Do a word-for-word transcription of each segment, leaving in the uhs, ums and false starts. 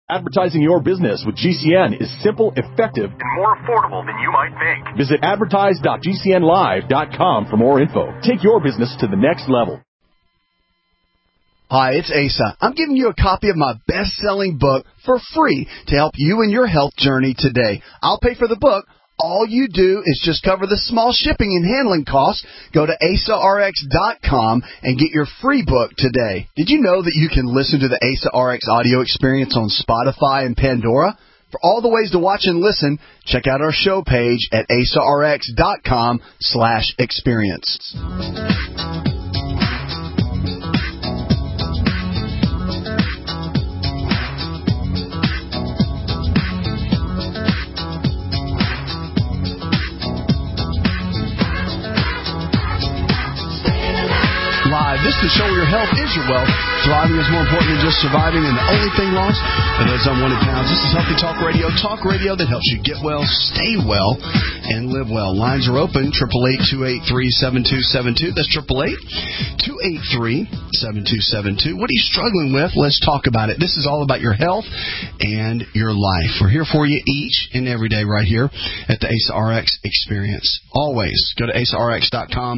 Advertising your business with G C N is simple, effective, and more affordable than you might think. Visit advertise dot g c n live dot com for more info. Take your business to the next level. Hi, it's Asa. I'm giving you a copy of my best-selling book for free to help you in your health journey today. I'll pay for the book. All you do is just cover the small shipping and handling costs. Go to asa r x dot com and get your free book today. Did you know that you can listen to the Asa R X audio experience on Spotify and Pandora? For all the ways to watch and listen, check out our show page at asa r x dot com slash experience. This is the show where your health is your wealth. Thriving is more important than just surviving, and the only thing lost are those unwanted pounds. This is Healthy Talk Radio. Talk radio that helps you get well, stay well, and live well. Lines are open, eight eight eight, two eight three, seven two seven two. That's eight eight eight, two eight three, seven two seven two. What are you struggling with? Let's talk about it. This is all about your health and your life. We're here for you each and every day right here at the Asa R X Experience. Always go to asa r x dot com.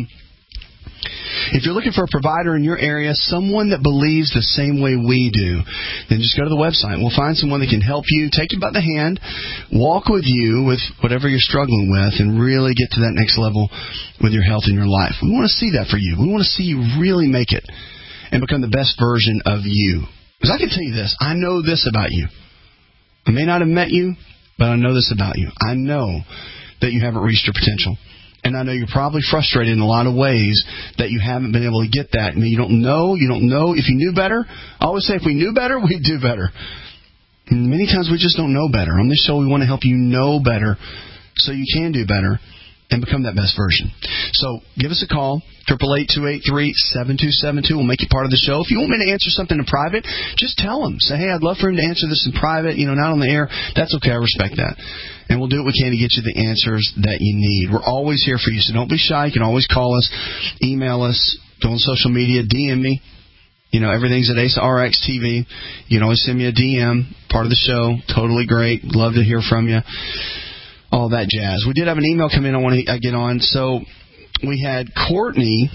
If you're looking for a provider in your area, someone that believes the same way we do, then just go to the website. We'll find someone that can help you, take you by the hand, walk with you with whatever you're struggling with, and really get to that next level with your health and your life. We want to see that for you. We want to see you really make it and become the best version of you. Because I can tell you this. I know this about you. I may not have met you, but I know this about you. I know that you haven't reached your potential. And I know you're probably frustrated in a lot of ways that you haven't been able to get that. I mean, you don't know. You don't know. If you knew better, I always say if we knew better, we'd do better. And many times we just don't know better. On this show, we want to help you know better so you can do better and become that best version. So give us a call, eight eight eight, two eight three, seven two seven two. We'll make you part of the show. If you want me to answer something in private, just tell them. Say, hey, I'd love for him to answer this in private, you know, not on the air. That's okay. I respect that. And we'll do what we can to get you the answers that you need. We're always here for you, so don't be shy. You can always call us, email us, go on social media, D M me. You know, everything's at Asa R X T V. You can always send me a D M, part of the show. Totally great. Love to hear from you. All that jazz. We did have an email come in I want to get on. So we had Courtney,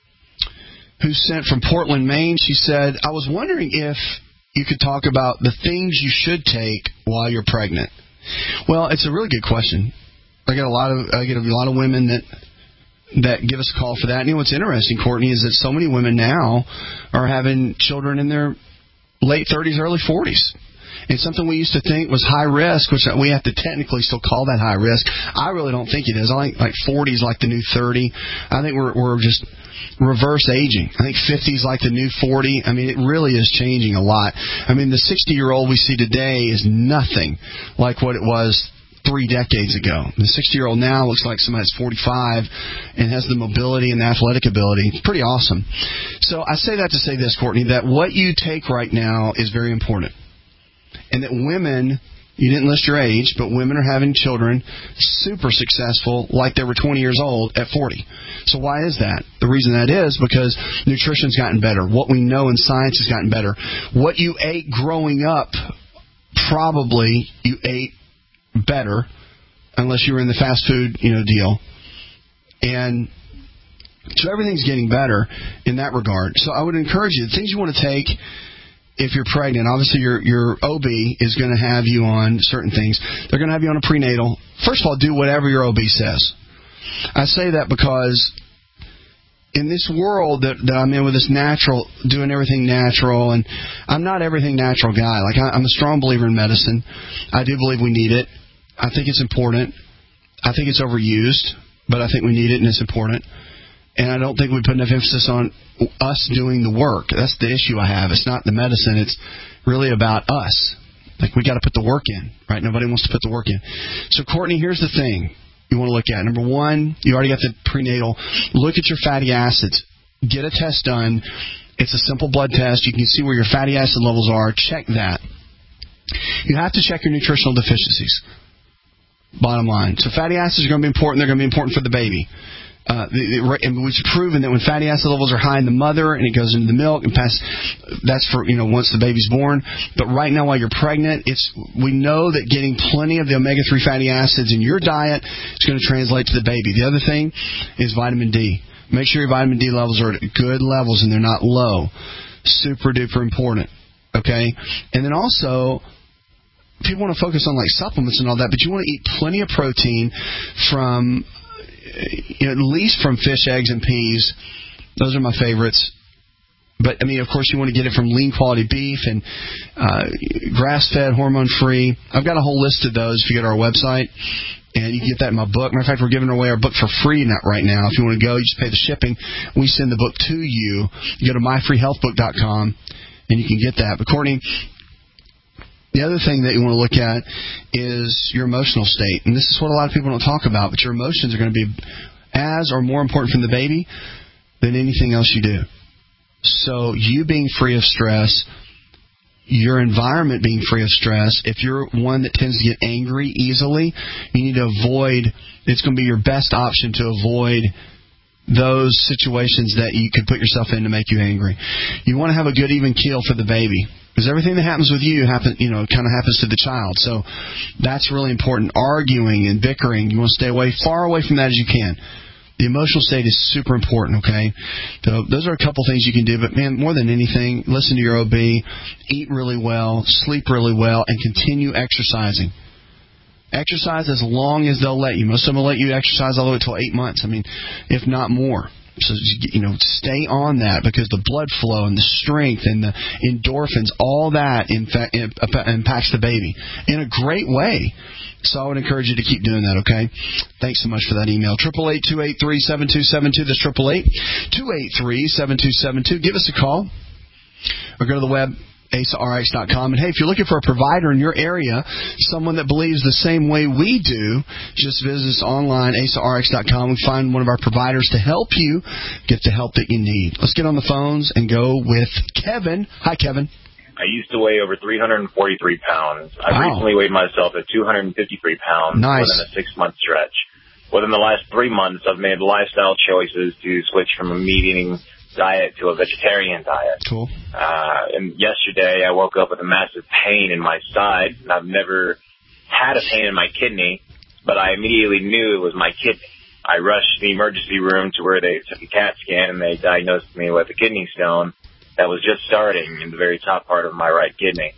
who sent from Portland, Maine. She said, I was wondering if you could talk about the things you should take while you're pregnant. Well, it's a really good question. I get a lot of I get a lot of women that that give us a call for that. And you know what's interesting, Courtney, is that so many women now are having children in their late thirties, early forties. It's something we used to think was high risk, which we have to technically still call that high risk. I really don't think it is. I think like forty is like the new thirty. I think we're we're just reverse aging. I think fifty is like the new forty. I mean, it really is changing a lot. I mean, the sixty-year-old we see today is nothing like what it was three decades ago. The sixty-year-old now looks like somebody that's forty-five and has the mobility and the athletic ability. It's pretty awesome. So I say that to say this, Courtney, that what you take right now is very important. And that women, you didn't list your age, but women are having children super successful like they were twenty years old at forty. So why is that? The reason that is because nutrition's gotten better. What we know in science has gotten better. What you ate growing up, probably you ate better, unless you were in the fast food, you know, deal. And so everything's getting better in that regard. So I would encourage you, the things you want to take if you're pregnant, obviously your your O B is going to have you on certain things. They're going to have you on a prenatal. First of all, do whatever your O B says. I say that because in this world that, that I'm in with this natural, doing everything natural, and I'm not everything natural guy. Like I, I'm a strong believer in medicine. I do believe we need it. I think it's important. I think it's overused, but I think we need it and it's important. And I don't think we put enough emphasis on us doing the work. That's the issue I have. It's not the medicine. It's really about us. Like, we got to put the work in, right? Nobody wants to put the work in. So, Courtney, here's the thing you want to look at. Number one, you already got the prenatal. Look at your fatty acids. Get a test done. It's a simple blood test. You can see where your fatty acid levels are. Check that. You have to check your nutritional deficiencies. Bottom line. So fatty acids are going to be important. They're going to be important for the baby. Uh, the, the, and we've proven that when fatty acid levels are high in the mother and it goes into the milk and pass, that's for, you know, once the baby's born. But right now while you're pregnant, it's we know that getting plenty of the omega three fatty acids in your diet is going to translate to the baby. The other thing is vitamin D. Make sure your vitamin D levels are at good levels and they're not low. Super duper important. Okay? And then also, people want to focus on like supplements and all that, but you want to eat plenty of protein from, you know, at least from fish, eggs, and peas. Those are my favorites. But, I mean, of course, you want to get it from lean quality beef and uh, grass-fed, hormone-free. I've got a whole list of those if you go to our website. And you can get that in my book. Matter of fact, we're giving away our book for free right now. If you want to go, you just pay the shipping. We send the book to you. You go to my free health book dot com, and you can get that. But, Courtney, the other thing that you want to look at is your emotional state. And this is what a lot of people don't talk about, but your emotions are going to be as or more important from the baby than anything else you do. So you being free of stress, your environment being free of stress, if you're one that tends to get angry easily, you need to avoid, it's going to be your best option to avoid those situations that you could put yourself in to make you angry. You want to have a good even keel for the baby. Because everything that happens with you, happen, you know, kind of happens to the child. So that's really important. Arguing and bickering, you want to stay away, far away from that as you can. The emotional state is super important, okay? So those are a couple things you can do. But, man, more than anything, listen to your O B, eat really well, sleep really well, and continue exercising. Exercise as long as they'll let you. Most of them will let you exercise all the way until eight months. I mean, if not more. So, you know, stay on that because the blood flow and the strength and the endorphins, all that in fact, impacts the baby in a great way. So I would encourage you to keep doing that, okay? Thanks so much for that email. eight eight eight, two eight three, seven two seven two. That's eight eight eight, two eight three, seven two seven two. Give us a call or go to the web, A S A R X dot com. And, hey, if you're looking for a provider in your area, someone that believes the same way we do, just visit us online, A S A R X dot com, and find one of our providers to help you get the help that you need. Let's get on the phones and go with Kevin. Hi, Kevin. I used to weigh over three hundred forty-three pounds. I wow. recently weighed myself at two hundred fifty-three pounds nice. within a six-month stretch. Within the last three months, I've made lifestyle choices to switch from a meat-eating diet to a vegetarian diet. Cool. Uh, and yesterday, I woke up with a massive pain in my side, and I've never had a pain in my kidney, but I immediately knew it was my kidney. I rushed to the emergency room to where they took a CAT scan, and they diagnosed me with a kidney stone that was just starting in the very top part of my right kidney.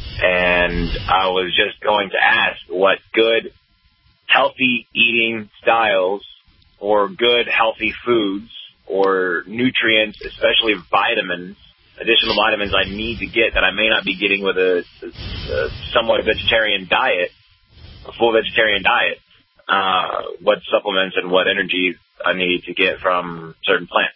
And I was just going to ask what good, healthy eating styles or good, healthy foods or nutrients, especially vitamins, additional vitamins I need to get that I may not be getting with a, a somewhat vegetarian diet, a full vegetarian diet, uh, what supplements and what energy I need to get from certain plants.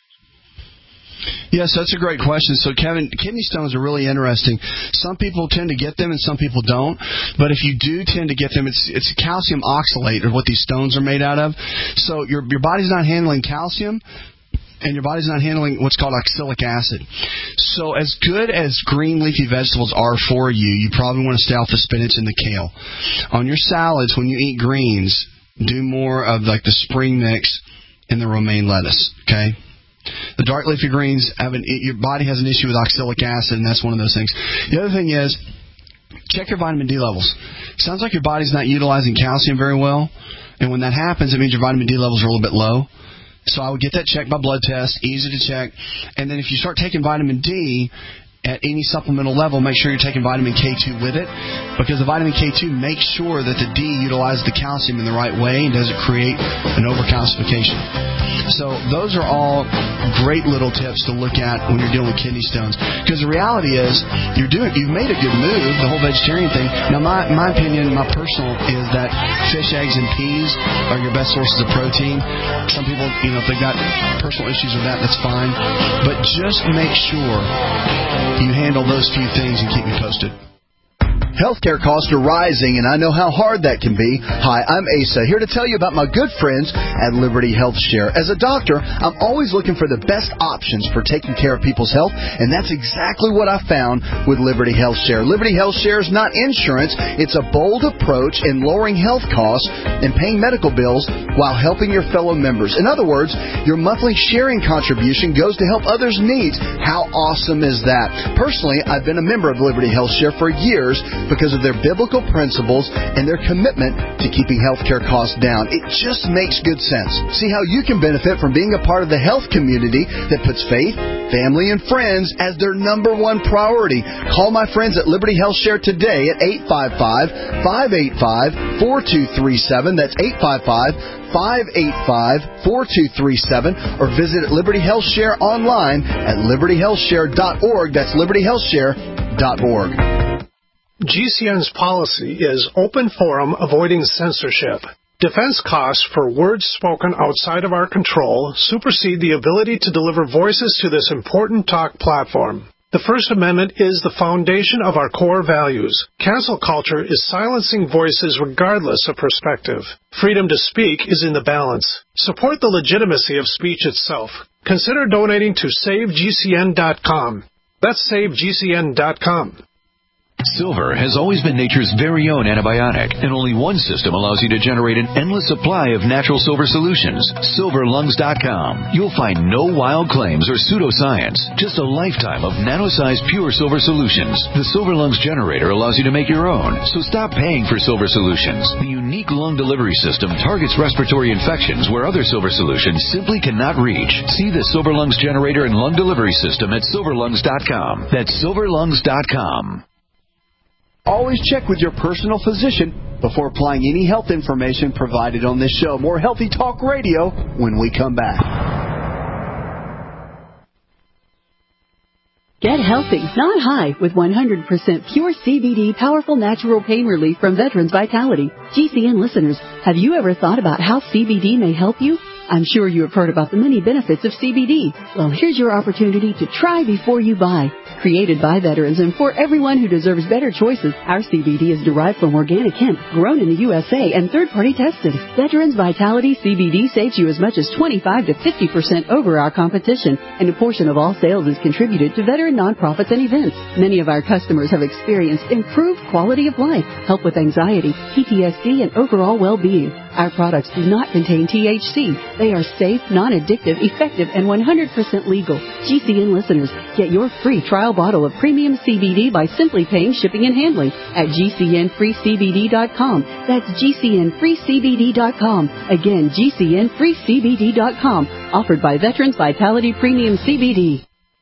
Yes, that's a great question. So, Kevin, kidney stones are really interesting. Some people tend to get them and some people don't. But if you do tend to get them, it's it's calcium oxalate or what these stones are made out of. So your your body's not handling calcium, and your body's not handling what's called oxalic acid. So as good as green leafy vegetables are for you, you probably want to stay off the spinach and the kale. On your salads, when you eat greens, do more of like the spring mix and the romaine lettuce, okay? The dark leafy greens, have an, your body has an issue with oxalic acid, and that's one of those things. The other thing is, check your vitamin D levels. Sounds like your body's not utilizing calcium very well, and when that happens, it means your vitamin D levels are a little bit low. So I would get that checked by blood test, easy to check. And then if you start taking vitamin D at any supplemental level, make sure you're taking vitamin K two with it, because the vitamin K two makes sure that the D utilizes the calcium in the right way and doesn't create an overcalcification. So those are all great little tips to look at when you're dealing with kidney stones. Because the reality is, you're doing, you've made a good move, the whole vegetarian thing. Now, my my opinion, my personal, is that fish, eggs, and peas are your best sources of protein. Some people, you know, if they've got personal issues with that, that's fine. But just make sure you handle those few things and keep me posted. Healthcare costs are rising, and I know how hard that can be. Hi, I'm Asa, here to tell you about my good friends at Liberty Health Share. As a doctor, I'm always looking for the best options for taking care of people's health, and that's exactly what I found with Liberty Health Share. Liberty Health Share is not insurance. It's a bold approach in lowering health costs and paying medical bills while helping your fellow members. In other words, your monthly sharing contribution goes to help others' needs. How awesome is that? Personally, I've been a member of Liberty Health Share for years because of their biblical principles and their commitment to keeping healthcare costs down. It just makes good sense. See how you can benefit from being a part of the health community that puts faith, family, and friends as their number one priority. Call my friends at Liberty Health Share today at eight five five, five eight five, four two three seven. That's eight five five, five eight five, four two three seven. Or visit Liberty Health Share online at liberty health share dot org. That's liberty health share dot org. G C N's policy is open forum, avoiding censorship. Defense costs for words spoken outside of our control supersede the ability to deliver voices to this important talk platform. The First Amendment is the foundation of our core values. Cancel culture is silencing voices regardless of perspective. Freedom to speak is in the balance. Support the legitimacy of speech itself. Consider donating to save G C N dot com. That's save G C N dot com. Silver has always been nature's very own antibiotic, and only one system allows you to generate an endless supply of natural silver solutions. silver lungs dot com. You'll find no wild claims or pseudoscience, just a lifetime of nano-sized pure silver solutions. The Silver Lungs generator allows you to make your own, so stop paying for silver solutions. The unique lung delivery system targets respiratory infections where other silver solutions simply cannot reach. See the Silver Lungs generator and lung delivery system at silver lungs dot com. That's silver lungs dot com. Always check with your personal physician before applying any health information provided on this show. More Healthy Talk Radio when we come back. Get healthy, not high, with one hundred percent pure C B D powerful natural pain relief from Veterans Vitality. G C N listeners, have you ever thought about how C B D may help you? I'm sure you have heard about the many benefits of C B D. Well, here's your opportunity to try before you buy. Created by veterans and for everyone who deserves better choices, our C B D is derived from organic hemp, grown in the U S A, and third-party tested. Veterans Vitality C B D saves you as much as twenty-five to fifty percent over our competition, and a portion of all sales is contributed to veteran nonprofits and events. Many of our customers have experienced improved quality of life, help with anxiety, P T S D, and overall well-being. Our products do not contain T H C. They are safe, non-addictive, effective, and one hundred percent legal. G C N listeners, get your free trial bottle of premium C B D by simply paying shipping and handling at G C N free C B D dot com. That's G C N free C B D dot com. Again, G C N free C B D dot com. Offered by Veterans Vitality Premium C B D.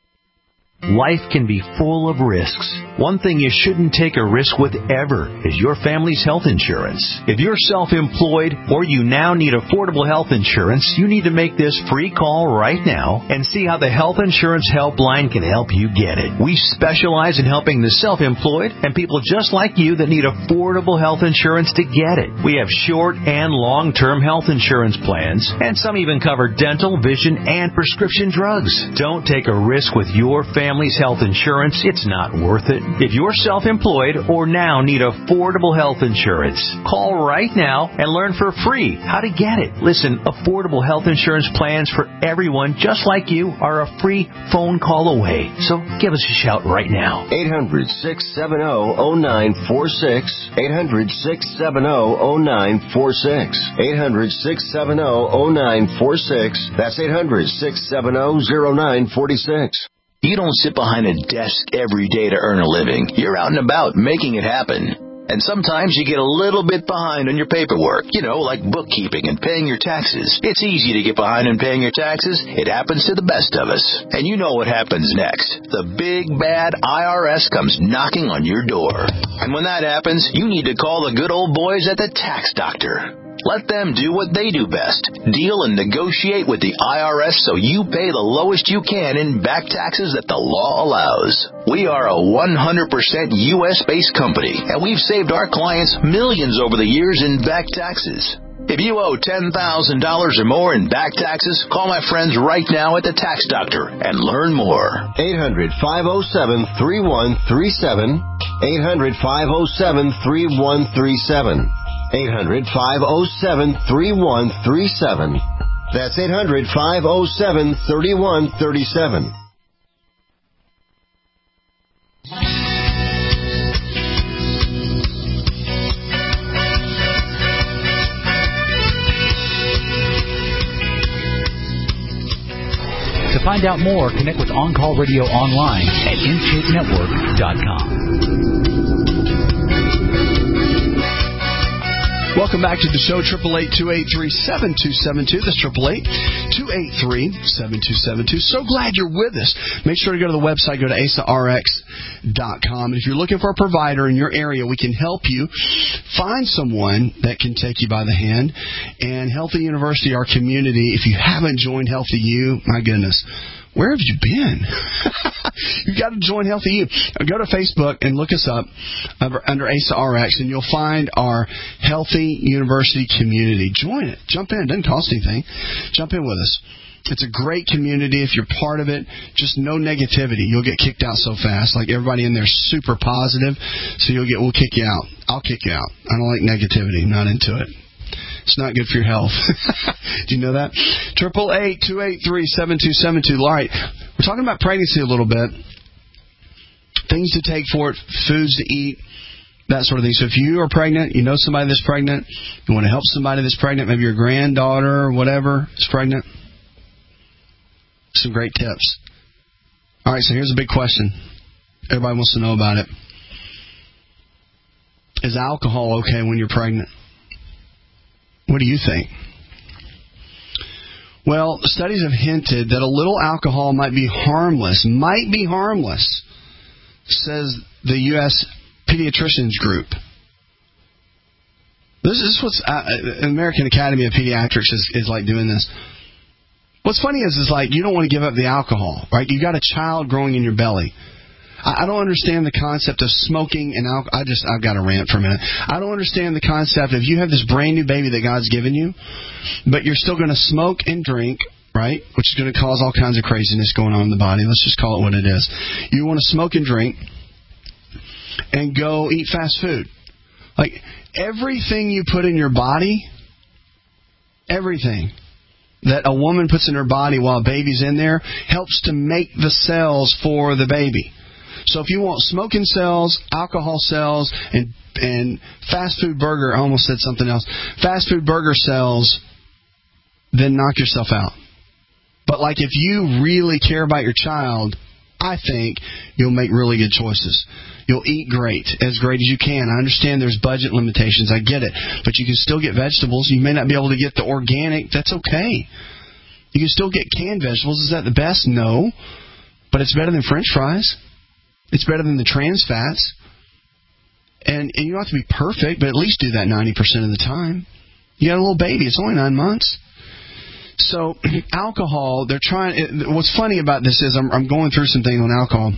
Life can be full of risks. One thing you shouldn't take a risk with ever is your family's health insurance. If you're self-employed or you now need affordable health insurance, you need to make this free call right now and see how the Health Insurance Helpline can help you get it. We specialize in helping the self-employed and people just like you that need affordable health insurance to get it. We have short and long-term health insurance plans, and some even cover dental, vision, and prescription drugs. Don't take a risk with your family's health insurance. It's not worth it. If you're self-employed or now need affordable health insurance, call right now and learn for free how to get it. Listen, affordable health insurance plans for everyone just like you are a free phone call away. So give us a shout right now. eight hundred, six seven zero, zero nine four six. eight hundred, six seven zero, zero nine four six. eight hundred, six seven zero, zero nine four six. That's eight hundred, six seven zero, zero nine four six. You don't sit behind a desk every day to earn a living. You're out and about making it happen. And sometimes you get a little bit behind on your paperwork, you know, like bookkeeping and paying your taxes. It's easy to get behind on paying your taxes. It happens to the best of us. And you know what happens next. The big, bad I R S comes knocking on your door. And when that happens, you need to call the good old boys at the Tax Doctor. Let them do what they do best. Deal and negotiate with the I R S so you pay the lowest you can in back taxes that the law allows. We are a one hundred percent U S-based company, and we've saved our clients millions over the years in back taxes. If you owe ten thousand dollars or more in back taxes, call my friends right now at the Tax Doctor and learn more. eight hundred, five oh seven, three one three seven. eight hundred, five oh seven, three one three seven. eight hundred, five oh seven, three one three seven. That's eight hundred, five oh seven, three one three seven. To find out more, connect with On Call Radio online at inscape network dot com. Welcome back to the show, eight eight eight, two eight three, seven two seven two. That's eight eight eight, two eight three, seven two seven two. So glad you're with us. Make sure to go to the website, go to A S A R X dot com. And if you're looking for a provider in your area, we can help you find someone that can take you by the hand. And Healthy University, our community, if you haven't joined Healthy U, my goodness, where have you been? You've got to join Healthy U. Go to Facebook and look us up under A S A R X, and you'll find our Healthy University community. Join it. Jump in. It doesn't cost anything. Jump in with us. It's a great community. If you're part of it, just no negativity. You'll get kicked out so fast. Like everybody in there is super positive, so you'll get, we'll kick you out. I'll kick you out. I don't like negativity. I'm not into it. It's not good for your health. Do you know that? Triple eight two eight three seven two seven two. All right, we're talking about pregnancy a little bit. Things to take for it, foods to eat, that sort of thing. So if you are pregnant, you know somebody that's pregnant, you want to help somebody that's pregnant, maybe your granddaughter or whatever is pregnant, some great tips. All right, so here's a big question. Everybody wants to know about it. Is alcohol okay when you're pregnant? What do you think? Well, studies have hinted that a little alcohol might be harmless, might be harmless, says the U S Pediatricians Group. This is what's uh, American Academy of Pediatrics is, is like doing this. What's funny is, is like you don't want to give up the alcohol, right? You got a child growing in your belly. I don't understand the concept of smoking and alcohol. I just, I've got to rant for a minute. I don't understand the concept of you have this brand new baby that God's given you, but you're still going to smoke and drink, right? Which is going to cause all kinds of craziness going on in the body. Let's just call it what it is. You want to smoke and drink and go eat fast food. Like everything you put in your body, everything that a woman puts in her body while a baby's in there helps to make the cells for the baby. So if you want smoking cells, alcohol cells, and and fast food burger, I almost said something else, fast food burger cells, then knock yourself out. But like if you really care about your child, I think you'll make really good choices. You'll eat great, as great as you can. I understand there's budget limitations. I get it. But you can still get vegetables. You may not be able to get the organic. That's okay. You can still get canned vegetables. Is that the best? No. But it's better than French fries. It's better than the trans fats. And, and you don't have to be perfect, but at least do that ninety percent of the time. You got a little baby. It's only nine months. So alcohol, they're trying. It, what's funny about this is I'm, I'm going through some things on alcohol.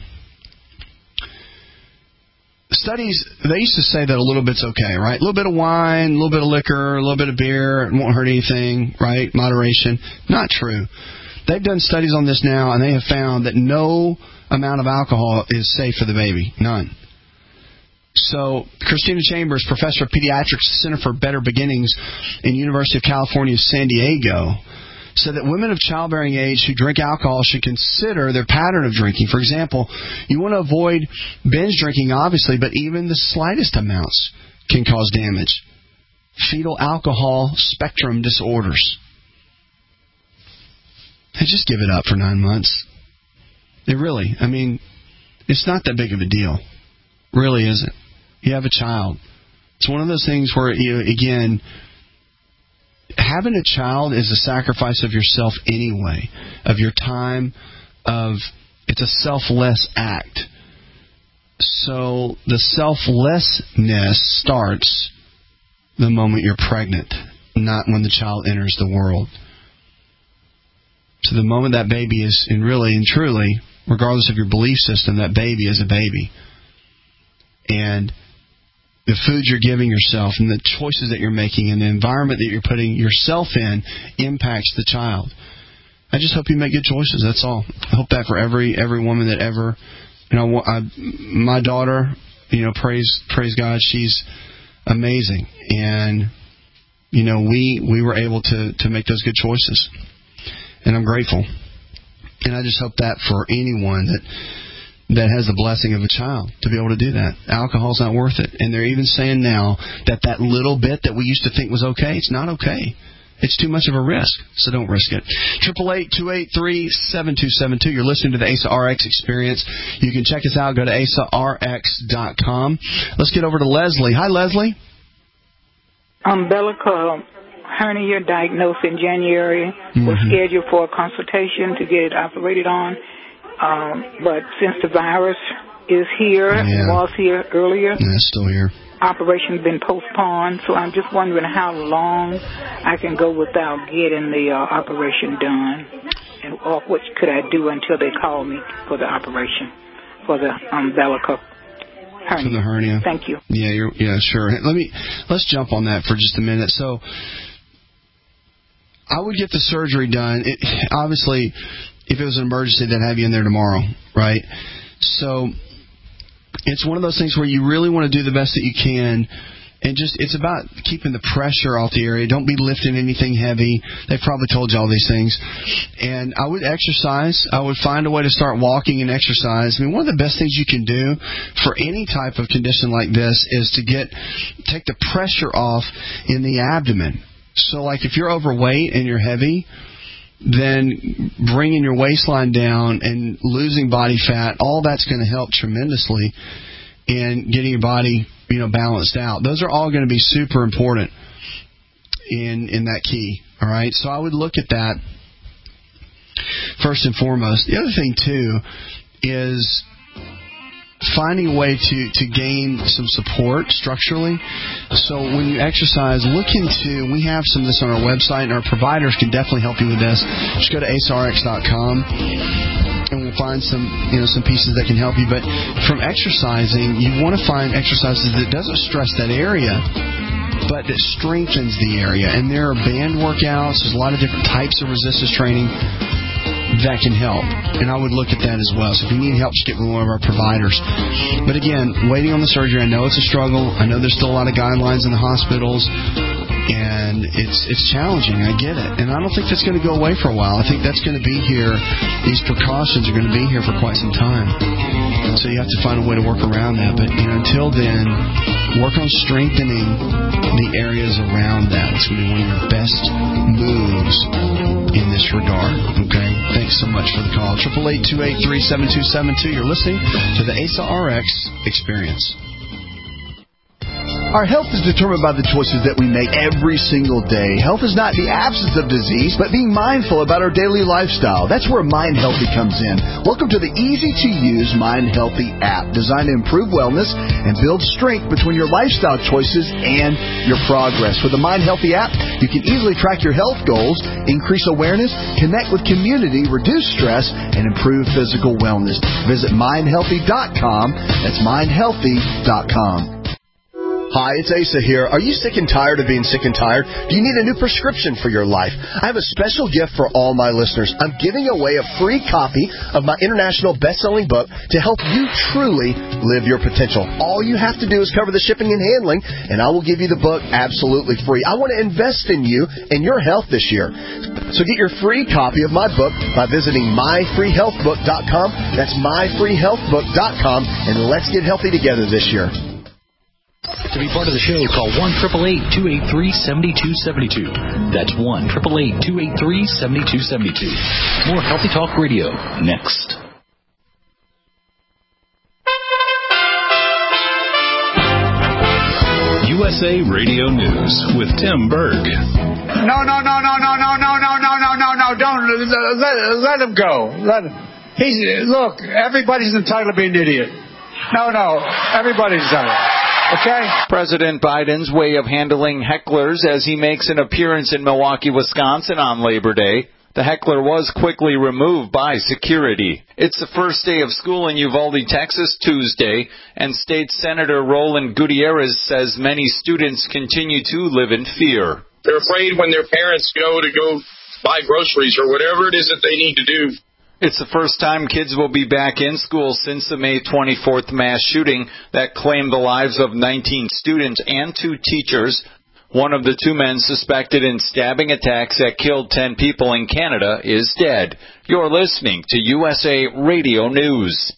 Studies, they used to say that a little bit's okay, right? A little bit of wine, a little bit of liquor, a little bit of beer, it won't hurt anything, right? Moderation. Not true. They've done studies on this now, and they have found that no amount of alcohol is safe for the baby. None. So Christina Chambers, professor of pediatrics, Center for Better Beginnings in University of California, San Diego, said that women of childbearing age who drink alcohol should consider their pattern of drinking. For example, you want to avoid binge drinking, obviously, but even the slightest amounts can cause damage. Fetal alcohol spectrum disorders. Hey, just give it up for nine months. It really, I mean, it's not that big of a deal. Really isn't. You have a child. It's one of those things where, you know, again, having a child is a sacrifice of yourself anyway, of your time, of it's a selfless act. So the selflessness starts the moment you're pregnant, not when the child enters the world. So the moment that baby is, and really and truly, regardless of your belief system, that baby is a baby. And the food you're giving yourself and the choices that you're making and the environment that you're putting yourself in impacts the child. I just hope you make good choices. That's all. I hope that for every every woman that ever, you know, I, my daughter, you know, praise praise God, she's amazing. And, you know, we, we were able to, to make those good choices. And I'm grateful. And I just hope that for anyone that that has the blessing of a child to be able to do that. Alcohol's not worth it. And they're even saying now that that little bit that we used to think was okay, it's not okay. It's too much of a risk, so don't risk it. eight eight eight, two eight three, seven two seven two. You're listening to the A S A R X Experience. You can check us out. Go to A S A R X dot com. Let's get over to Leslie. Hi, Leslie. Umbilical hernia diagnosed in January. Mm-hmm. Was scheduled for a consultation to get it operated on. Um, but since the virus is here, yeah. and was here earlier, yeah, it's still here. Operation's been postponed, so I'm just wondering how long I can go without getting the uh, operation done, and or what could I do until they call me for the operation for the umbilical hernia. For the hernia. Thank you. Yeah, you're, yeah, sure. Let me let's jump on that for just a minute. So, I would get the surgery done. It, obviously, if it was an emergency, they'd have you in there tomorrow, right? So, it's one of those things where you really want to do the best that you can, and just it's about keeping the pressure off the area. Don't be lifting anything heavy. They've probably told you all these things. And I would exercise. I would find a way to start walking and exercise. I mean, one of the best things you can do for any type of condition like this is to get take the pressure off in the abdomen. So, like, if you're overweight and you're heavy, then bringing your waistline down and losing body fat, all that's going to help tremendously in getting your body, you know, balanced out. Those are all going to be super important in in that key, all right? So I would look at that first and foremost. The other thing, too, is finding a way to, to gain some support structurally. So when you exercise, look into, we have some of this on our website, and our providers can definitely help you with this. Just go to A S A R X dot com, and we'll find some, you know, some pieces that can help you. But from exercising, you want to find exercises that doesn't stress that area, but that strengthens the area. And there are band workouts. There's a lot of different types of resistance training that can help, and I would look at that as well. So if you need help, just get with one of our providers. But again, waiting on the surgery, I know it's a struggle. I know there's still a lot of guidelines in the hospitals, and it's it's challenging. I get it, and I don't think that's going to go away for a while. I think that's going to be here. These precautions are going to be here for quite some time. So you have to find a way to work around that. But you know, until then, work on strengthening the areas around that. It's going to be one of your best moves in this regard. Okay? Thanks so much for the call. eight eight eight, two eight three, seven two seven two. You're listening to the A S A R X Experience. Our health is determined by the choices that we make every single day. Health is not the absence of disease, but being mindful about our daily lifestyle. That's where Mind Healthy comes in. Welcome to the easy-to-use Mind Healthy app, designed to improve wellness and build strength between your lifestyle choices and your progress. With the Mind Healthy app, you can easily track your health goals, increase awareness, connect with community, reduce stress, and improve physical wellness. Visit mind healthy dot com. That's mind healthy dot com. Hi, it's Asa here. Are you sick and tired of being sick and tired? Do you need a new prescription for your life? I have a special gift for all my listeners. I'm giving away a free copy of my international best-selling book to help you truly live your potential. All you have to do is cover the shipping and handling, and I will give you the book absolutely free. I want to invest in you and your health this year. So get your free copy of my book by visiting my free health book dot com. That's my free health book dot com, and let's get healthy together this year. To be part of the show, call one eight eight eight, two eight three, seven two seven two. That's one eight eight eight, two eight three, seven two seven two. More Healthy Talk Radio next. U S A Radio News with Tim Berg. No, no, no, no, no, no, no, no, no, no, no, no! Don't let, let him go. Let him. He's look. Everybody's entitled to be an idiot. No, no, everybody's entitled. Okay. President Biden's way of handling hecklers as he makes an appearance in Milwaukee, Wisconsin on Labor Day. The heckler was quickly removed by security. It's the first day of school in Uvalde, Texas, Tuesday, and State Senator Roland Gutierrez says many students continue to live in fear. They're afraid when their parents go to go buy groceries or whatever it is that they need to do. It's the first time kids will be back in school since the May twenty-fourth mass shooting that claimed the lives of nineteen students and two teachers. One of the two men suspected in stabbing attacks that killed ten people in Canada is dead. You're listening to U S A Radio News.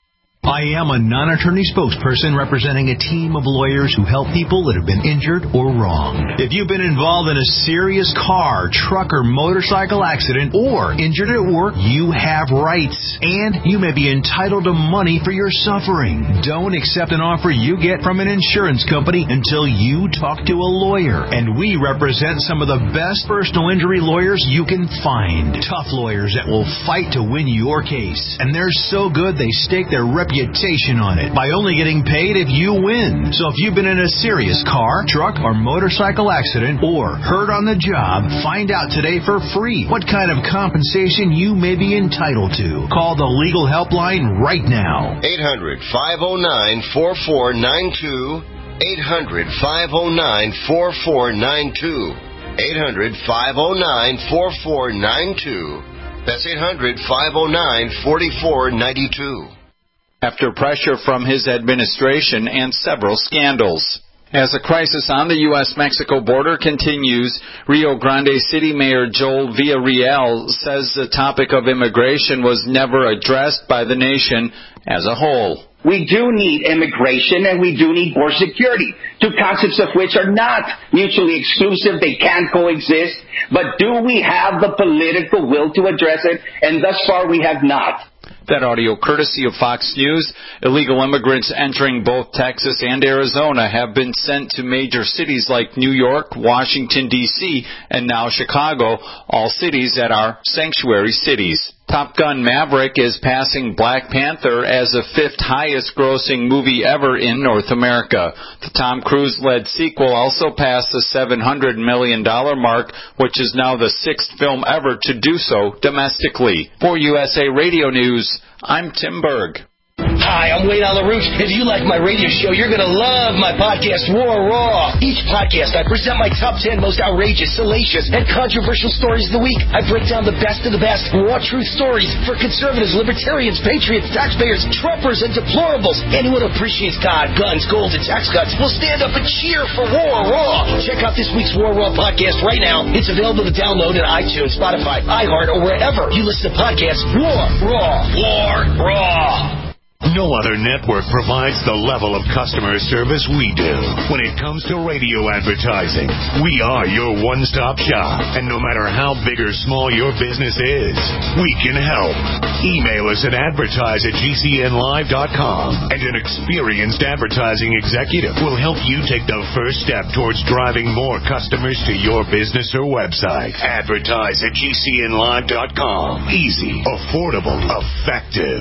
I am a non-attorney spokesperson representing a team of lawyers who help people that have been injured or wronged. If you've been involved in a serious car, truck, or motorcycle accident or injured at work, you have rights, and you may be entitled to money for your suffering. Don't accept an offer you get from an insurance company until you talk to a lawyer, and we represent some of the best personal injury lawyers you can find. Tough lawyers that will fight to win your case, and they're so good they stake their reputation on it by only getting paid if you win. So if you've been in a serious car, truck, or motorcycle accident or hurt on the job, find out today for free what kind of compensation you may be entitled to. Call the legal helpline right now. eight hundred, five oh nine, four four nine two. eight hundred, five oh nine, four four nine two. eight hundred, five oh nine, four four nine two. That's eight hundred, five oh nine, four four nine two. After pressure from his administration and several scandals. As the crisis on the U S Mexico border continues, Rio Grande City Mayor Joel Villarreal says the topic of immigration was never addressed by the nation as a whole. We do need immigration and we do need border security, two concepts of which are not mutually exclusive. They can coexist. But do we have the political will to address it? And thus far we have not. That audio courtesy of Fox News. Illegal immigrants entering both Texas and Arizona have been sent to major cities like New York, Washington, D C, and now Chicago, all cities that are sanctuary cities. Top Gun Maverick is passing Black Panther as the fifth highest grossing movie ever in North America. The Tom Cruise-led sequel also passed the seven hundred million dollars mark, which is now the sixth film ever to do so domestically. For U S A Radio News, I'm Tim Berg. Hi, I'm Wade on LaRouche. If you like my radio show, you're going to love my podcast, War Raw. Each podcast, I present my top ten most outrageous, salacious, and controversial stories of the week. I break down the best of the best raw truth stories for conservatives, libertarians, patriots, taxpayers, Trumpers, and deplorables. Anyone who appreciates God, guns, gold, and tax cuts will stand up and cheer for War Raw. Check out this week's War Raw podcast right now. It's available to download at iTunes, Spotify, iHeart, or wherever you listen to podcasts. War Raw. War Raw. No other network provides the level of customer service we do. When it comes to radio advertising, we are your one-stop shop. And no matter how big or small your business is, we can help. Email us at advertise at G C N live dot com, and an experienced advertising executive will help you take the first step towards driving more customers to your business or website. Advertise at G C N live dot com. Easy, affordable, effective.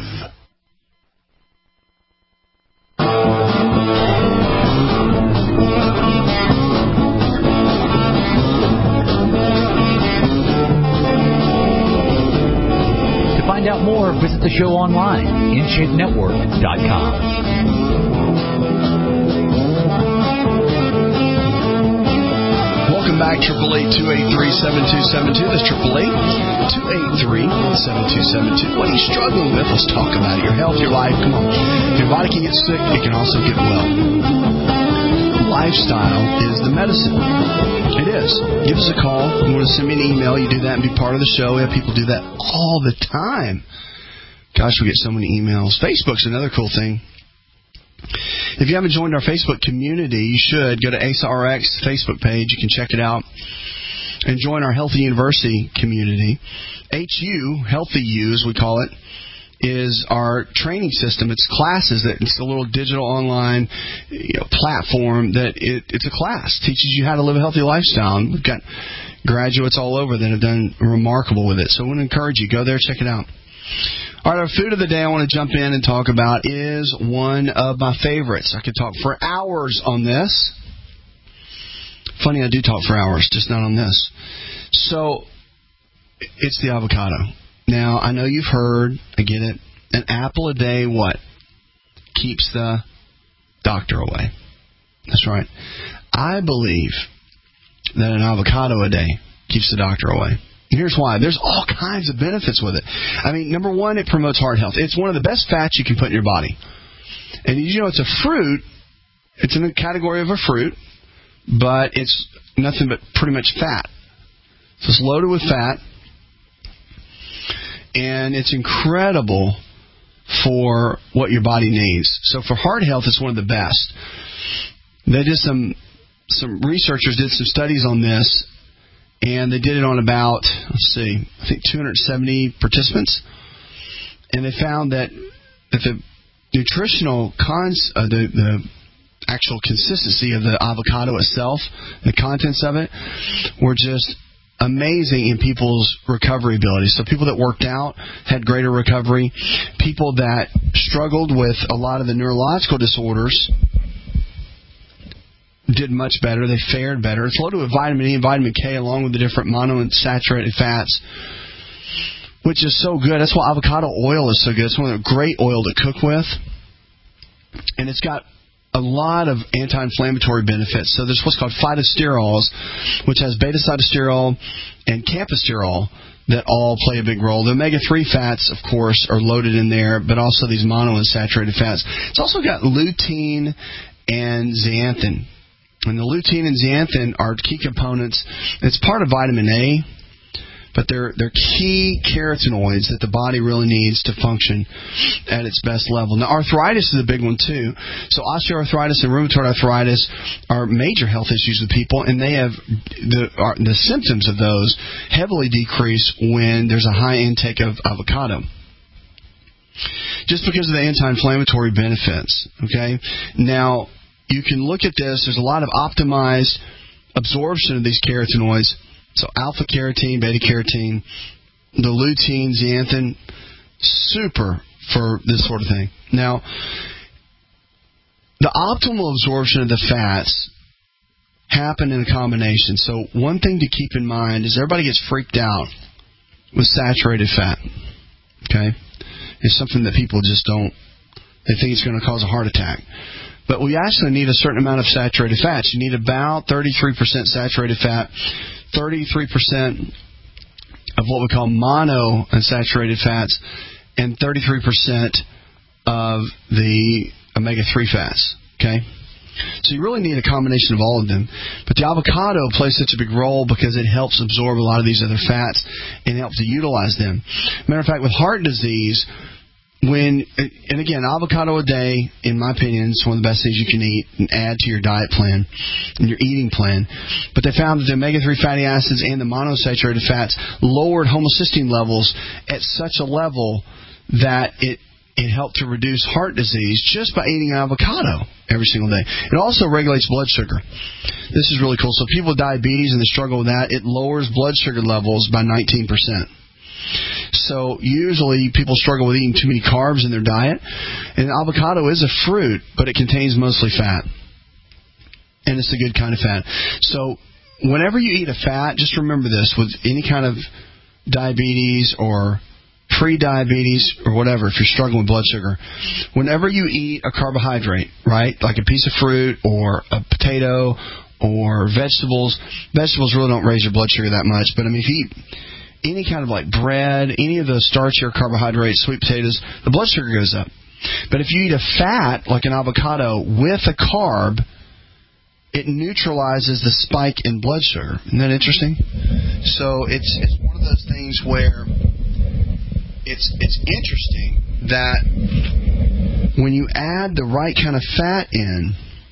To find out more, visit the show online, in shape network dot com. Welcome back, triple eight, two eight three, seven two seven two. That's triple eight, two eight three, seven two seven two. What are you struggling with? Let's talk about it. Your health, your life. Come on. If your body can get sick, it can also get well. Lifestyle is the medicine. It is. Give us a call. You want to send me an email, you do that and be part of the show. We have people do that all the time. Gosh, we get so many emails. Facebook's another cool thing. If you haven't joined our Facebook community, you should. Go to A S A R X Facebook page. You can check it out. And join our Healthy University community. H U, Healthy U as we call it, is our training system. It's classes. That It's a little digital online you know, platform that it, it's a class. Teaches you how to live a healthy lifestyle. And we've got graduates all over that have done remarkable with it. So I want to encourage you. Go there, check it out. All right, our food of the day I want to jump in and talk about is one of my favorites. I could talk for hours on this. Funny, I do talk for hours, just not on this. So, it's the avocado. Now, I know you've heard, I get it, an apple a day, what? Keeps the doctor away. That's right. I believe that an avocado a day keeps the doctor away. Here's why. There's all kinds of benefits with it. I mean, number one, it promotes heart health. It's one of the best fats you can put in your body. And you know, it's a fruit. It's in the category of a fruit, but it's nothing but pretty much fat. So it's loaded with fat, and it's incredible for what your body needs. So for heart health, it's one of the best. They did some, some researchers did some studies on this, and they did it on about, let's see, I think two hundred seventy participants. And they found that, that the nutritional cons, uh, the, the actual consistency of the avocado itself, the contents of it, were just amazing in people's recovery ability. So people that worked out had greater recovery. People that struggled with a lot of the neurological disorders did much better. They fared better. It's loaded with vitamin E and vitamin K along with the different monounsaturated fats, which is so good. That's why avocado oil is so good. It's one of the great oil to cook with. And it's got a lot of anti-inflammatory benefits. So there's what's called phytosterols, which has beta-cytosterol and camptosterol that all play a big role. The omega three fats, of course, are loaded in there, but also these monounsaturated fats. It's also got lutein and zeaxanthin. And the lutein and zeaxanthin are key components. It's part of vitamin A, but they're they're key carotenoids that the body really needs to function at its best level. Now, arthritis is a big one, too. So osteoarthritis and rheumatoid arthritis are major health issues with people, and they have the are, the symptoms of those heavily decrease when there's a high intake of avocado, just because of the anti-inflammatory benefits. Okay? Now, you can look at this. There's a lot of optimized absorption of these carotenoids. So alpha-carotene, beta-carotene, the lutein, zeaxanthin, super for this sort of thing. Now, the optimal absorption of the fats happen in a combination. So one thing to keep in mind is everybody gets freaked out with saturated fat. Okay? It's something that people just don't, they think it's going to cause a heart attack. But we actually need a certain amount of saturated fats. You need about thirty-three percent saturated fat, thirty-three percent of what we call monounsaturated fats, and thirty-three percent of the omega three fats. Okay? So you really need a combination of all of them. But the avocado plays such a big role because it helps absorb a lot of these other fats and helps to utilize them. Matter of fact, with heart disease, when, and again, avocado a day, in my opinion, is one of the best things you can eat and add to your diet plan and your eating plan. But they found that the omega three fatty acids and the monounsaturated fats lowered homocysteine levels at such a level that it it helped to reduce heart disease just by eating avocado every single day. It also regulates blood sugar. This is really cool. So people with diabetes and the struggle with that, it lowers blood sugar levels by nineteen percent. So usually people struggle with eating too many carbs in their diet. And avocado is a fruit, but it contains mostly fat. And it's a good kind of fat. So whenever you eat a fat, just remember this, with any kind of diabetes or pre-diabetes or whatever, if you're struggling with blood sugar, whenever you eat a carbohydrate, right, like a piece of fruit or a potato or vegetables, vegetables really don't raise your blood sugar that much, but I mean, if you eat any kind of like bread, any of those starchy or carbohydrates, sweet potatoes, the blood sugar goes up. But if you eat a fat, like an avocado, with a carb, it neutralizes the spike in blood sugar. Isn't that interesting? So it's it's one of those things where it's it's interesting that when you add the right kind of fat in,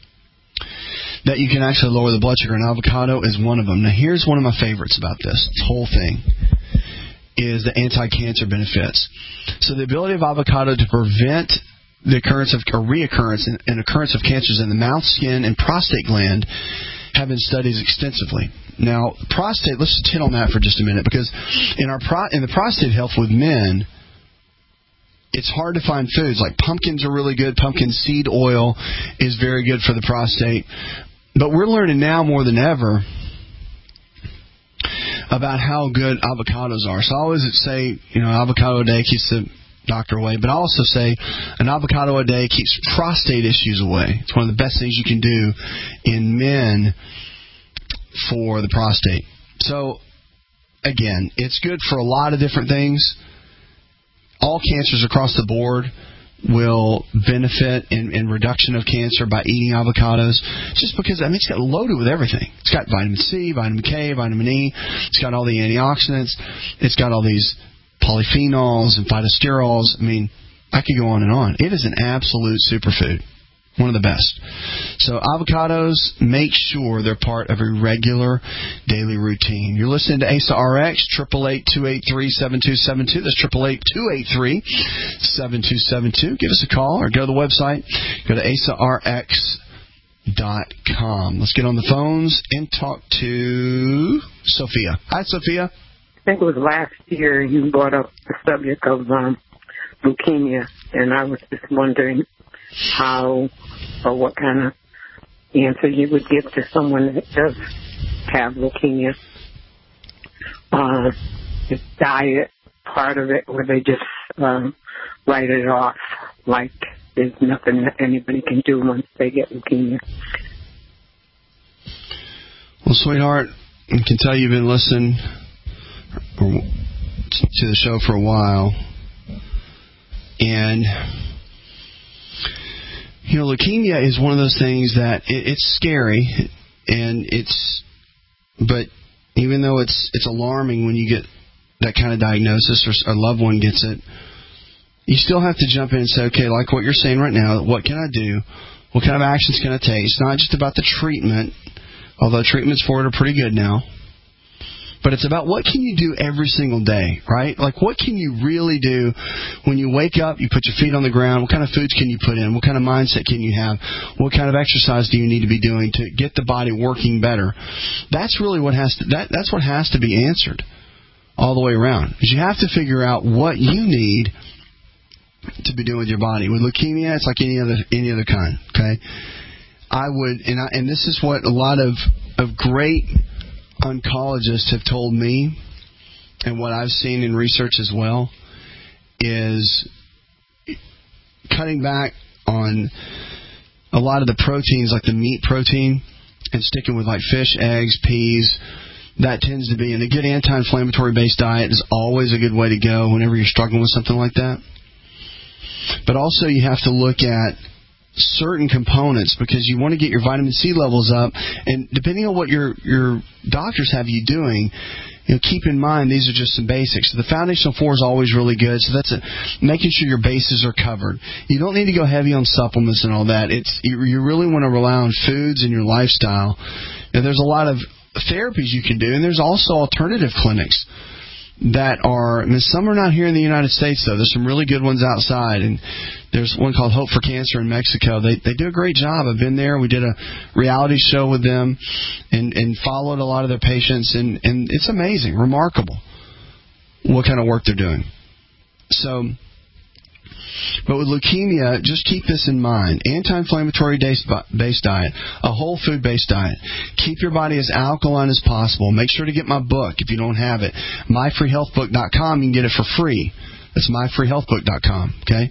that you can actually lower the blood sugar, and avocado is one of them. Now, here's one of my favorites about this, this whole thing, is the anti-cancer benefits. So the ability of avocado to prevent the occurrence of, or reoccurrence and, and occurrence of cancers in the mouth, skin, and prostate gland have been studied extensively. Now, prostate, let's just hit on that for just a minute, because in our pro, in the prostate health with men, it's hard to find foods. Like pumpkins are really good. Pumpkin seed oil is very good for the prostate. But we're learning now more than ever about how good avocados are. So I always say, you know, avocado a day keeps the doctor away. But I also say an avocado a day keeps prostate issues away. It's one of the best things you can do in men for the prostate. So again, it's good for a lot of different things. All cancers across the board will benefit in, in reduction of cancer by eating avocados, just because, I mean, it's got loaded with everything. It's got vitamin C, vitamin K, vitamin E. It's got all the antioxidants. It's got all these polyphenols and phytosterols. I mean, I could go on and on. It is an absolute superfood. One of the best. So avocados, make sure they're part of a regular daily routine. You're listening to A S A R X, eight eight eight, two eight three, seven two seven two. That's eight eight eight, two eight three, seven two seven two. Give us a call or go to the website. Go to A S A R X dot com. Let's get on the phones and talk to Sophia. Hi, Sophia. I think it was last year you brought up the subject of um, leukemia, and I was just wondering how or what kind of answer you would give to someone that does have leukemia. Uh, is diet part of it, or they just um, write it off like there's nothing that anybody can do once they get leukemia? Well, sweetheart, I can tell you've been listening to the show for a while, and you know, leukemia is one of those things that it, it's scary, and it's, but even though it's it's alarming when you get that kind of diagnosis or a loved one gets it, you still have to jump in and say, okay, like what you're saying right now, what can I do? What kind of actions can I take? It's not just about the treatment, although treatments for it are pretty good now. But it's about what can you do every single day, right? Like, what can you really do when you wake up, you put your feet on the ground? What kind of foods can you put in? What kind of mindset can you have? What kind of exercise do you need to be doing to get the body working better? That's really what has to, that, that's what has to be answered all the way around. Because you have to figure out what you need to be doing with your body. With leukemia, it's like any other, any other kind, okay? I would, and I, and this is what a lot of, of great oncologists have told me, and what I've seen in research as well, is cutting back on a lot of the proteins, like the meat protein, and sticking with like fish, eggs, peas. That tends to be, and a good anti-inflammatory based diet is always a good way to go whenever you're struggling with something like that. But also you have to look at certain components, because you want to get your vitamin C levels up, and depending on what your your doctors have you doing, you know, keep in mind these are just some basics. So the foundational four is always really good, so that's a, making sure your bases are covered. You don't need to go heavy on supplements and all that. It's you, you really want to rely on foods and your lifestyle. Now, there's a lot of therapies you can do, and there's also alternative clinics that are, I mean, some are not here in the United States, though. There's some really good ones outside, and there's one called Hope for Cancer in Mexico. They they do a great job. I've been there. We did a reality show with them and, and followed a lot of their patients, and, and it's amazing, remarkable what kind of work they're doing. So, but with leukemia, just keep this in mind. Anti-inflammatory based diet, a whole food based diet. Keep your body as alkaline as possible. Make sure to get my book if you don't have it. my free health book dot com. You can get it for free. That's my free health book dot com. Okay?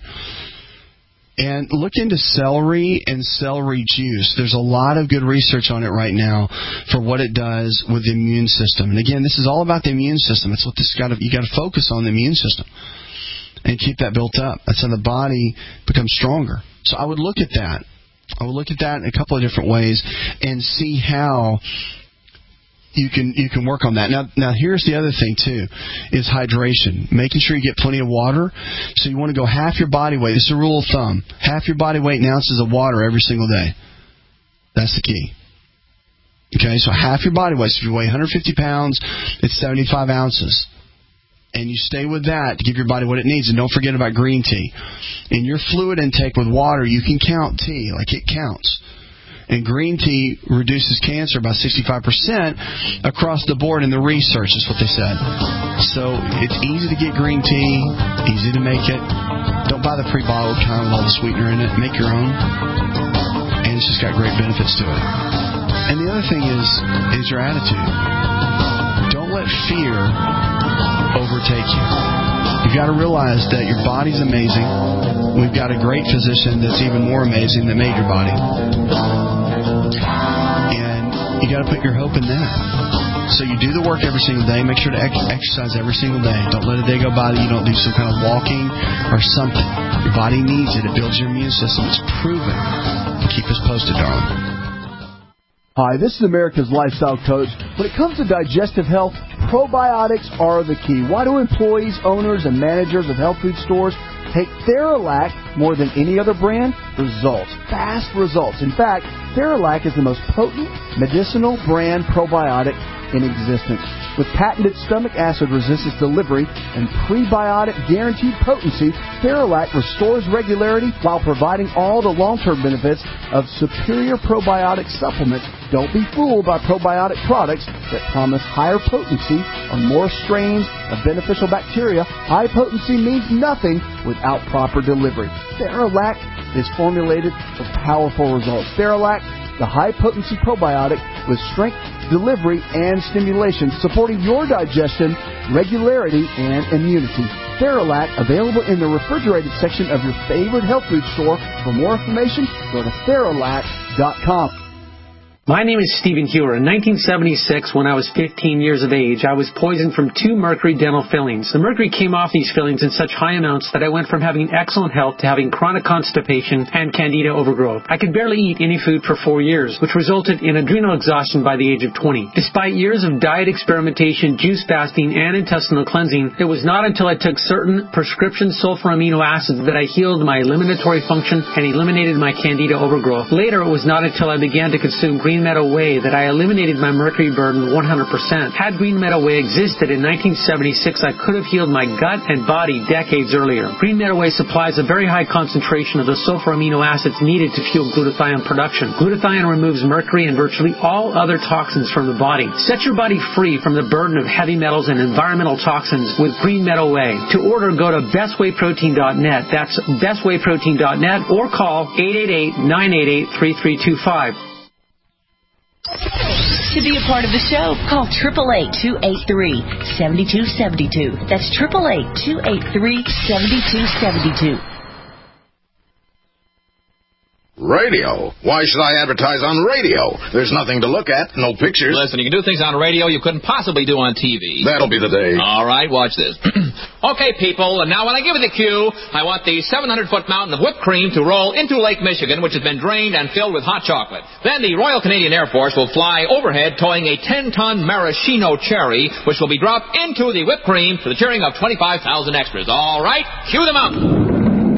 And look into celery and celery juice. There's a lot of good research on it right now for what it does with the immune system. And again, this is all about the immune system. It's what this got to, you got to focus on the immune system and keep that built up. That's how the body becomes stronger. So I would look at that. I would look at that in a couple of different ways and see how you can you can work on that. Now, now here's the other thing, too, is hydration. Making sure you get plenty of water. So you want to go half your body weight. This is a rule of thumb. Half your body weight in ounces of water every single day. That's the key. Okay, so half your body weight. So if you weigh one hundred fifty pounds, it's seventy-five ounces. And you stay with that to give your body what it needs. And don't forget about green tea. In your fluid intake with water, you can count tea. Like, it counts. And green tea reduces cancer by sixty-five percent across the board in the research, is what they said. So it's easy to get green tea, easy to make it. Don't buy the pre-bottled kind with all the sweetener in it. Make your own. And it's just got great benefits to it. And the other thing is, is your attitude. Don't let fear overtake you. You've got to realize that your body's amazing. We've got a great physician that's even more amazing that made your body. And you got to put your hope in that. So you do the work every single day. Make sure to ex- exercise every single day. Don't let a day go by that you don't do some kind of walking or something. Your body needs it. It builds your immune system. It's proven. Keep us posted, darling. Hi, this is America's Lifestyle Coach. When it comes to digestive health, probiotics are the key. Why do employees, owners, and managers of health food stores take Theralac more than any other brand? Results. Fast results. In fact, Theralac is the most potent medicinal brand probiotic in existence. With patented stomach acid resistance delivery and prebiotic guaranteed potency, Theralac restores regularity while providing all the long-term benefits of superior probiotic supplements. Don't be fooled by probiotic products that promise higher potency or more strains of beneficial bacteria. High potency means nothing without proper delivery. Theralac is formulated for powerful results. Theralac, the high-potency probiotic with strength, delivery, and stimulation, supporting your digestion, regularity, and immunity. Theralac, available in the refrigerated section of your favorite health food store. For more information, go to Theralac dot com. My name is Stephen Hewer. In nineteen seventy-six, when I was fifteen years of age, I was poisoned from two mercury dental fillings. The mercury came off these fillings in such high amounts that I went from having excellent health to having chronic constipation and candida overgrowth. I could barely eat any food for four years, which resulted in adrenal exhaustion by the age of twenty. Despite years of diet experimentation, juice fasting, and intestinal cleansing, it was not until I took certain prescription sulfur amino acids that I healed my eliminatory function and eliminated my candida overgrowth. Later, it was not until I began to consume green Green Meadow Whey that I eliminated my mercury burden one hundred percent. Had Green Meadow Whey existed in nineteen seventy-six, I could have healed my gut and body decades earlier. Green Meadow Whey supplies a very high concentration of the sulfur amino acids needed to fuel glutathione production. Glutathione removes mercury and virtually all other toxins from the body. Set your body free from the burden of heavy metals and environmental toxins with Green Meadow Whey. To order, go to best way protein dot net. That's best way protein dot net or call eight eight eight, nine eight eight, three three two five. To be a part of the show, call eight eight eight, two eight three, seven two seven two. That's eight eight eight, two eight three, seven two seven two. Radio? Why should I advertise on radio? There's nothing to look at, no pictures. Listen, you can do things on radio you couldn't possibly do on T V. That'll be the day. All right, watch this. Okay, people, and now when I give you the cue, I want the seven hundred foot mountain of whipped cream to roll into Lake Michigan, which has been drained and filled with hot chocolate. Then the Royal Canadian Air Force will fly overhead towing a ten ton maraschino cherry, which will be dropped into the whipped cream to the cheering of twenty-five thousand extras. All right, cue the mountain.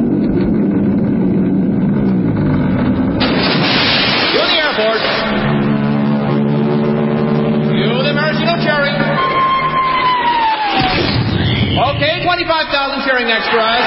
Okay, twenty-five thousand cheering extras.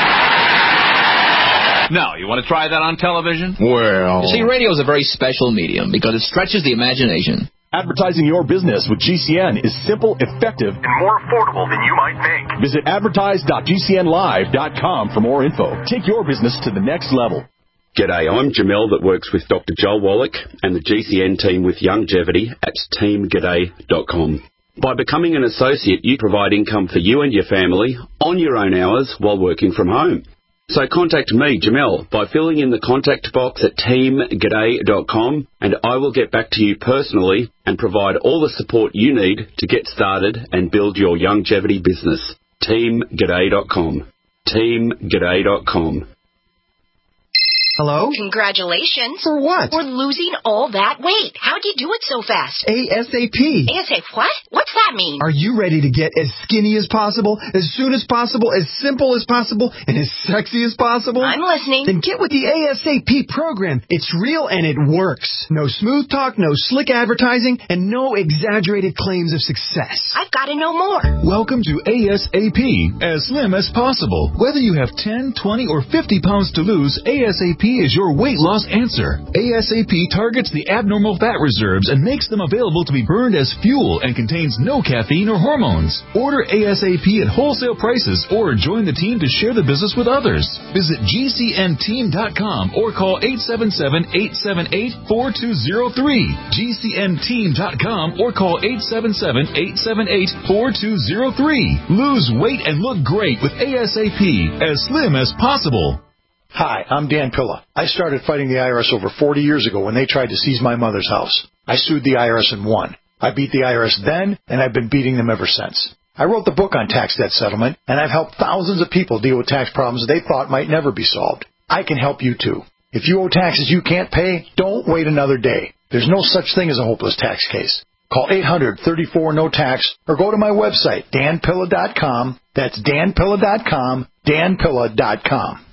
Now, you want to try that on television? Well... You see, radio is a very special medium because it stretches the imagination. Advertising your business with G C N is simple, effective, and more affordable than you might think. Visit advertise dot G C N live dot com for more info. Take your business to the next level. G'day, I'm Jamel that works with Doctor Joel Wallach and the G C N team with Longevity at team g'day dot com. By becoming an associate, you provide income for you and your family on your own hours while working from home. So contact me, Jamel, by filling in the contact box at team g'day dot com, and I will get back to you personally and provide all the support you need to get started and build your longevity business. team g'day dot com. team g'day dot com. Hello? Congratulations. For what? For losing all that weight. How'd you do it so fast? ASAP. ASAP what? What's that mean? Are you ready to get as skinny as possible, as soon as possible, as simple as possible, and as sexy as possible? I'm listening. Then get with the ASAP program. It's real and it works. No smooth talk, no slick advertising, and no exaggerated claims of success. I've got to know more. Welcome to ASAP, as slim as possible. Whether you have ten, twenty, or fifty pounds to lose, ASAP is your weight loss answer. ASAP targets the abnormal fat reserves and makes them available to be burned as fuel and contains no caffeine or hormones. Order ASAP at wholesale prices or join the team to share the business with others. Visit G C N team dot com or call eight seven seven, eight seven eight, four two zero three. G C N team dot com or call eight seven seven, eight seven eight, four two zero three. Lose weight and look great with ASAP, as slim as possible. Hi, I'm Dan Pilla. I started fighting the I R S over forty years ago when they tried to seize my mother's house. I sued the I R S and won. I beat the I R S then, and I've been beating them ever since. I wrote the book on tax debt settlement, and I've helped thousands of people deal with tax problems they thought might never be solved. I can help you too. If you owe taxes you can't pay, don't wait another day. There's no such thing as a hopeless tax case. Call eight hundred, thirty-four, no tax or go to my website, dan pilla dot com. That's dan pilla dot com, dan pilla dot com.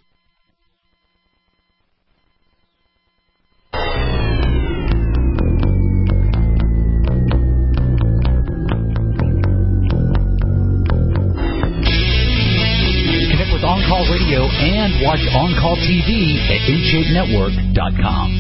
Connect with On Call Radio and watch On Call T V at h eight network dot com.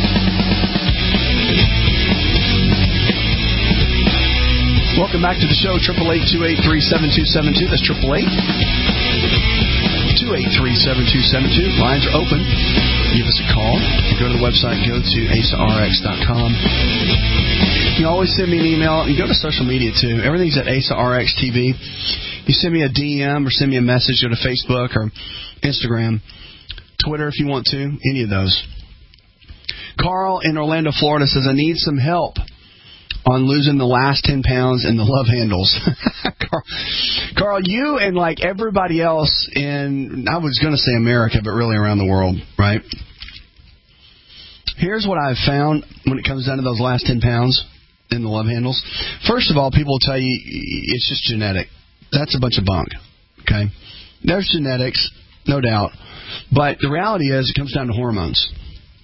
Welcome back to the show, eight eight eight, two eight three, seven two seven two. That's eight eight eight, two eight three, seven two seven two. Lines are open. Give us a call. Go to the website. Go to asa r x dot com. You can always send me an email. You go to social media, too. Everything's at Asa R X T V. You send me a D M or send me a message. Go to Facebook or Instagram. Twitter if you want to. Any of those. Carl in Orlando, Florida says, I need some help on losing the last ten pounds in the love handles. Carl, Carl, you and like everybody else in, I was going to say America, but really around the world, right? Here's what I've found when it comes down to those last ten pounds in the love handles. First of all, people will tell you it's just genetic. That's a bunch of bunk, okay? There's genetics, no doubt. But the reality is it comes down to hormones.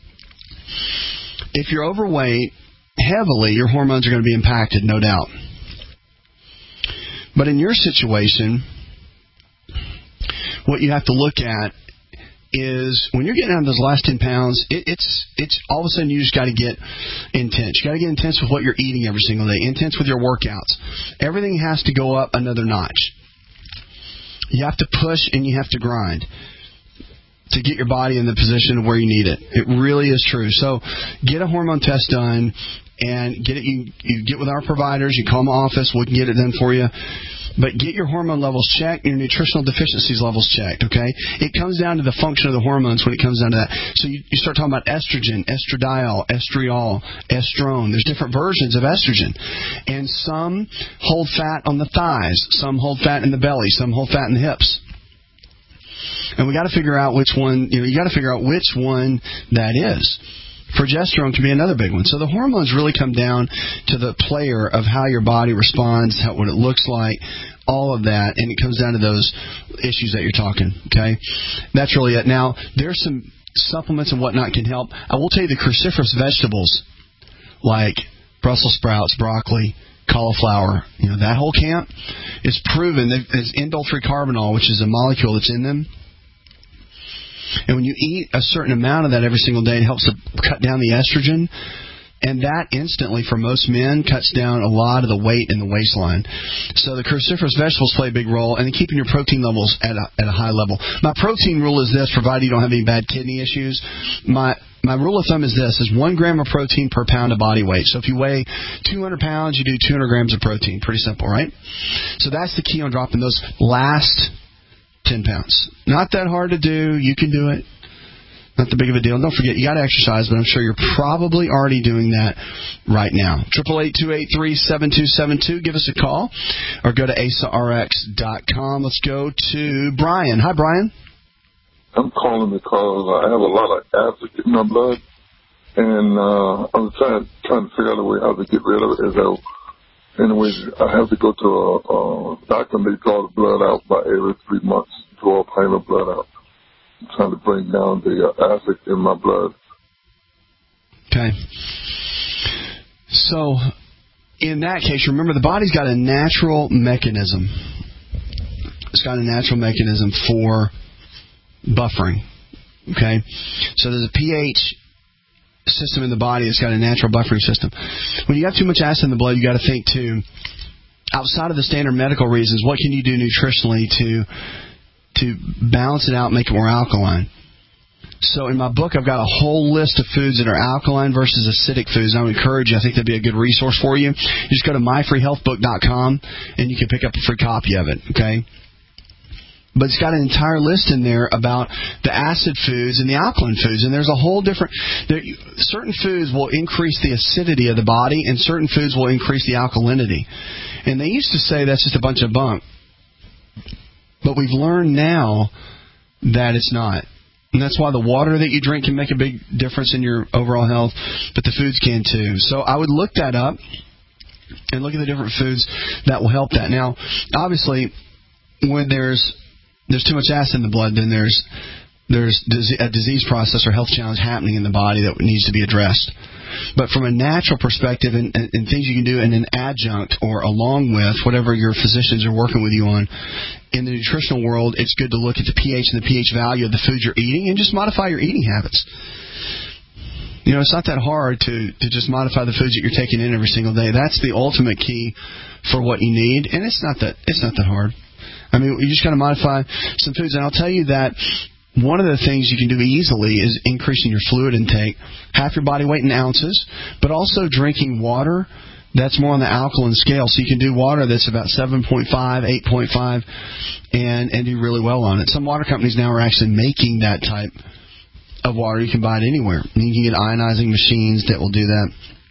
If you're overweight, heavily, your hormones are going to be impacted, no doubt. But in your situation, what you have to look at is when you're getting down to those last ten pounds, it, it's it's all of a sudden you just got to get intense. You got to get intense with what you're eating every single day, intense with your workouts. Everything has to go up another notch. You have to push and you have to grind to get your body in the position of where you need it. It really is true. So get a hormone test done and get it. You, you get with our providers. You call my office. We can get it done for you. But get your hormone levels checked, your nutritional deficiencies levels checked, okay? It comes down to the function of the hormones when it comes down to that. So you, you start talking about estrogen, estradiol, estriol, estrone. There's different versions of estrogen. And some hold fat on the thighs. Some hold fat in the belly. Some hold fat in the hips. And we got to figure out which one, you know, you got to figure out which one that is. Progesterone can be another big one. So the hormones really come down to the player of how your body responds, how, what it looks like, all of that, and it comes down to those issues that you're talking, okay? That's really it. Now, there's some supplements and whatnot can help. I will tell you the cruciferous vegetables like Brussels sprouts, broccoli, cauliflower, you know, that whole camp is proven. There's indole three carbinol, which is a molecule that's in them. And when you eat a certain amount of that every single day, it helps to cut down the estrogen. And that instantly, for most men, cuts down a lot of the weight in the waistline. So the cruciferous vegetables play a big role, and keeping your protein levels at a, at a high level. My protein rule is this, provided you don't have any bad kidney issues. My my rule of thumb is this, is one gram of protein per pound of body weight. So if you weigh two hundred pounds, you do two hundred grams of protein. Pretty simple, right? So that's the key on dropping those last ten pounds. Not that hard to do. You can do it. Not that big of a deal. And don't forget, you got to exercise, but I'm sure you're probably already doing that right now. eight eight eight, two eight three, seven two seven two. Give us a call or go to asa r x dot com. Let's go to Brian. Hi, Brian. I'm calling because I have a lot of acid in my blood, and uh, I'm trying, trying to figure out a way how to get rid of it. As I, anyways, I have to go to a, a doctor and they draw the blood out by every three months, draw a pint of blood out. I'm trying to bring down the uh, acid in my blood. Okay. So, in that case, remember the body's got a natural mechanism. It's got a natural mechanism for buffering. Okay? So there's a pH system in the body that's got a natural buffering system. When you have too much acid in the blood, you got to think too, outside of the standard medical reasons, what can you do nutritionally to to balance it out and make it more alkaline? So in my book, I've got a whole list of foods that are alkaline versus acidic foods. I would encourage you. I think that'd be a good resource for you. You just go to my free health book dot com and you can pick up a free copy of it, okay? but it's got an entire list in there about the acid foods and the alkaline foods. And there's a whole different... There, certain foods will increase the acidity of the body, and certain foods will increase the alkalinity. And they used to say that's just a bunch of bunk. But we've learned now that it's not. And that's why the water that you drink can make a big difference in your overall health, but the foods can too. So I would look that up and look at the different foods that will help that. Now, obviously, when there's there's too much acid in the blood, then there's there's a disease process or health challenge happening in the body that needs to be addressed. But from a natural perspective and, and, and things you can do in an adjunct or along with whatever your physicians are working with you on, in the nutritional world, it's good to look at the pH and the pH value of the food you're eating and just modify your eating habits. You know, it's not that hard to, to just modify the foods that you're taking in every single day. That's the ultimate key for what you need, and it's not that it's not that hard. I mean, you just got to modify some foods, and I'll tell you that one of the things you can do easily is increasing your fluid intake, half your body weight in ounces, but also drinking water that's more on the alkaline scale. So you can do water that's about seven point five, eight point five, and, and do really well on it. Some water companies now are actually making that type of water. You can buy it anywhere. And you can get ionizing machines that will do that.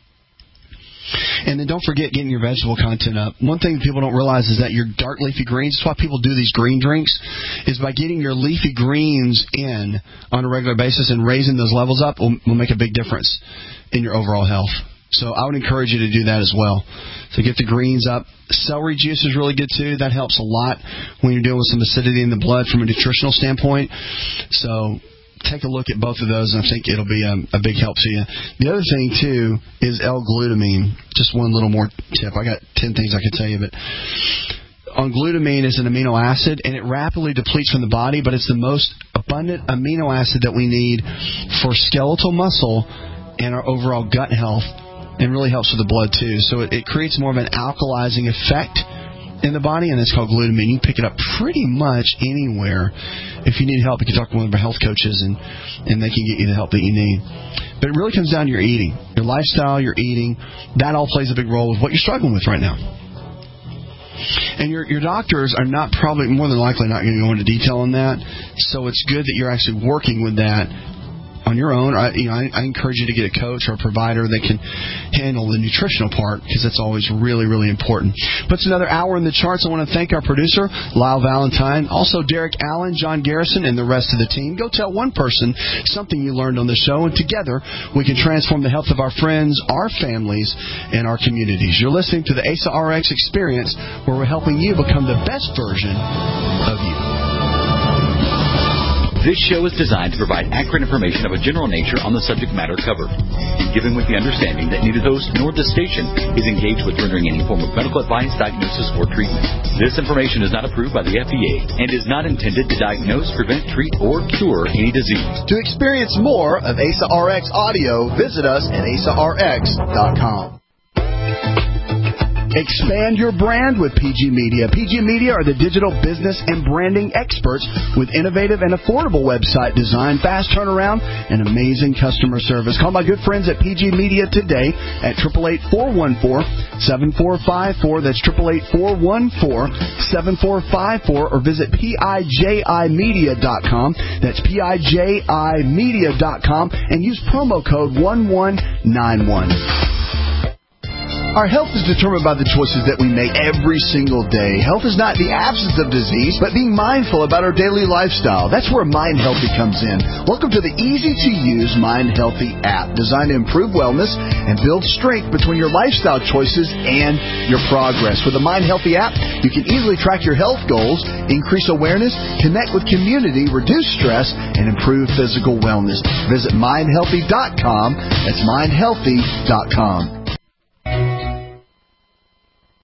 And then don't forget getting your vegetable content up. One thing people don't realize is that your dark leafy greens, that's why people do these green drinks, is by getting your leafy greens in on a regular basis and raising those levels up will, will make a big difference in your overall health. So I would encourage you to do that as well. So get the greens up. Celery juice is really good too. That helps a lot when you're dealing with some acidity in the blood from a nutritional standpoint. So take a look at both of those, and I think it'll be a, a big help to you. The other thing, too, is L-glutamine. Just one little more tip. I got ten things I could tell you, but on glutamine is an amino acid, and it rapidly depletes from the body, but it's the most abundant amino acid that we need for skeletal muscle and our overall gut health, and really helps with the blood, too. So it, it creates more of an alkalizing effect in the body, and it's called glutamine. You can pick it up pretty much anywhere. If you need help, you can talk to one of our health coaches, and, and they can get you the help that you need. But it really comes down to your eating, your lifestyle, your eating. That all plays a big role with what you're struggling with right now. And your your doctors are not probably, more than likely, not going to go into detail on that. So it's good that you're actually working with that on your own. I, you know, I, I encourage you to get a coach or a provider that can handle the nutritional part, because that's always really, really important. But it's another hour in the charts. I want to thank our producer, Lyle Valentine, also Derek Allen, John Garrison, and the rest of the team. Go tell one person something you learned on the show, and together we can transform the health of our friends, our families, and our communities. You're listening to the A S A R X Experience, where we're helping you become the best version of you. This show is designed to provide accurate information of a general nature on the subject matter covered, and given with the understanding that neither host nor the station is engaged with rendering any form of medical advice, diagnosis, or treatment. This information is not approved by the F D A and is not intended to diagnose, prevent, treat, or cure any disease. To experience more of A S A R X audio, visit us at A S A R X dot com. Expand your brand with P G Media. P G Media are the digital business and branding experts with innovative and affordable website design, fast turnaround, and amazing customer service. Call my good friends at P G Media today at eight eight eight, four one four, seven four five four. That's eight eight eight, four one four, seven four five four, or visit P I J I media dot com. That's P I J I media dot com, and use promo code one one nine one. Our health is determined by the choices that we make every single day. Health is not the absence of disease, but being mindful about our daily lifestyle. That's where Mind Healthy comes in. Welcome to the easy-to-use Mind Healthy app, designed to improve wellness and build strength between your lifestyle choices and your progress. With the Mind Healthy app, you can easily track your health goals, increase awareness, connect with community, reduce stress, and improve physical wellness. Visit mind healthy dot com. That's mind healthy dot com.